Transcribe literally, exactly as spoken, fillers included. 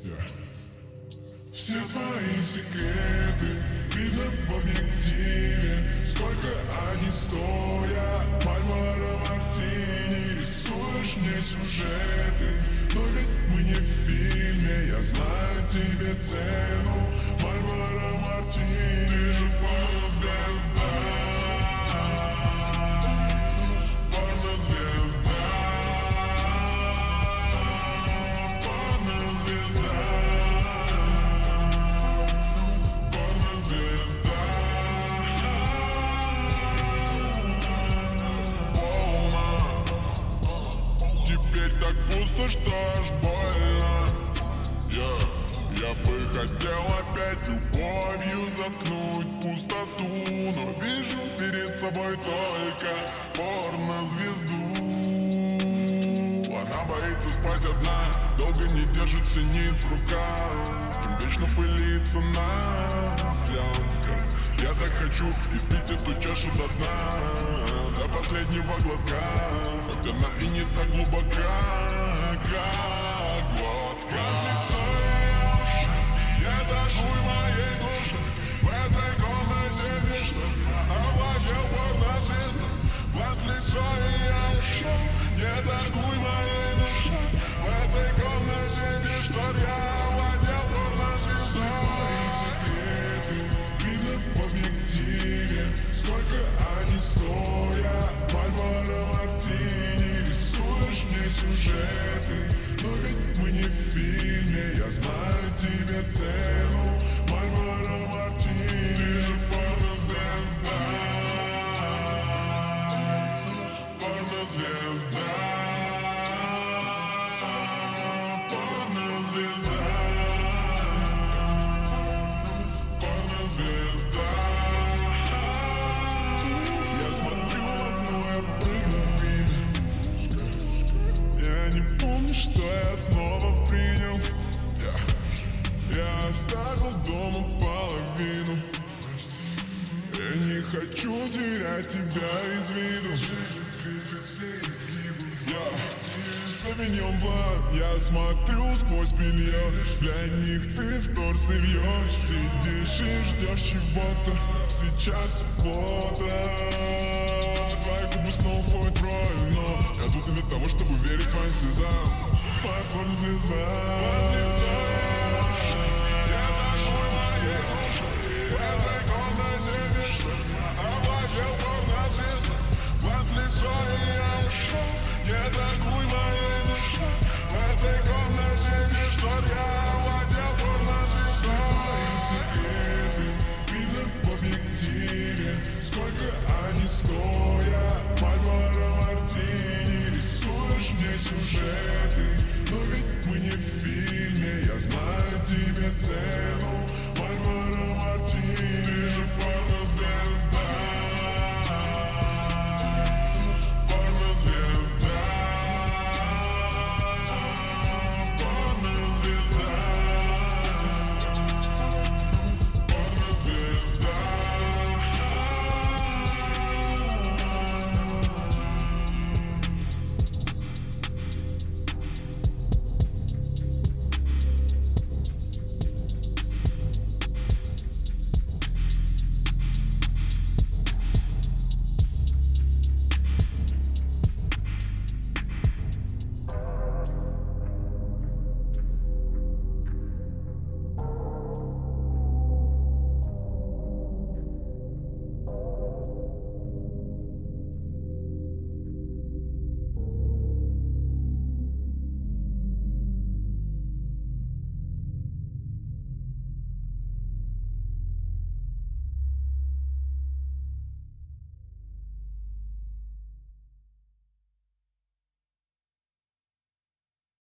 Все твои секреты видно в объективе. Сколько они стоят? Мальборо Мартини. Рисуешь мне сюжеты, но ведь мы не в фильме. Я знаю тебе цену. Мальборо Мартини. Ты же порнозвезда. Порнозвезда. Порнозвезда. Пусто, что аж больно. yeah. Я бы хотел опять любовью заткнуть пустоту, но вижу перед собой только порнозвезду. Она боится спать одна, долго не держит синиц в руках. Им вечно пылится на пленках. Я так хочу испить эту чашу до дна, до последнего глотка, хоть она и не так глубока, как глотка. Это хуй моей души. В этой комнате ничто. Овладел порнозвездой. В лицо и я ушел. Не торгуй моей души. В этой комнате ничто. Я овладел порнозвездой. Твои секреты видно в объективе. Сколько они стоят? Мальборо Мартини. Рисуешь мне сюжеты, но ведь мы не в фильме. Я знаю тебе цену. Мальборо Мартини. Ты же порнозвезда. Порнозвезда. Порнозвезда. Порнозвезда. Я смотрю в окно, я прыгну в гриме. Я не помню, что я снова принял. Я оставил дома половину. Я не хочу терять тебя из виду. Я Совиньон Блан, я смотрю сквозь белье. Для них ты вторсырье. Сидишь и ждешь чего-то. Сейчас суббота. Твои губы снова входят в роль, но я тут для того, чтобы верить твоим слезам. Моя порнозвезда. Овладел порнозвездой. В лицо и я ушел. Не торгуй моей душой. В этой комнате ничто. Я овладел порнозвездой. Твои секреты видно в объективе. Сколько они стоят? Мальборо Мартини. Рисуешь мне сюжеты, но ведь мы не в фильме. Я знаю тебе цену.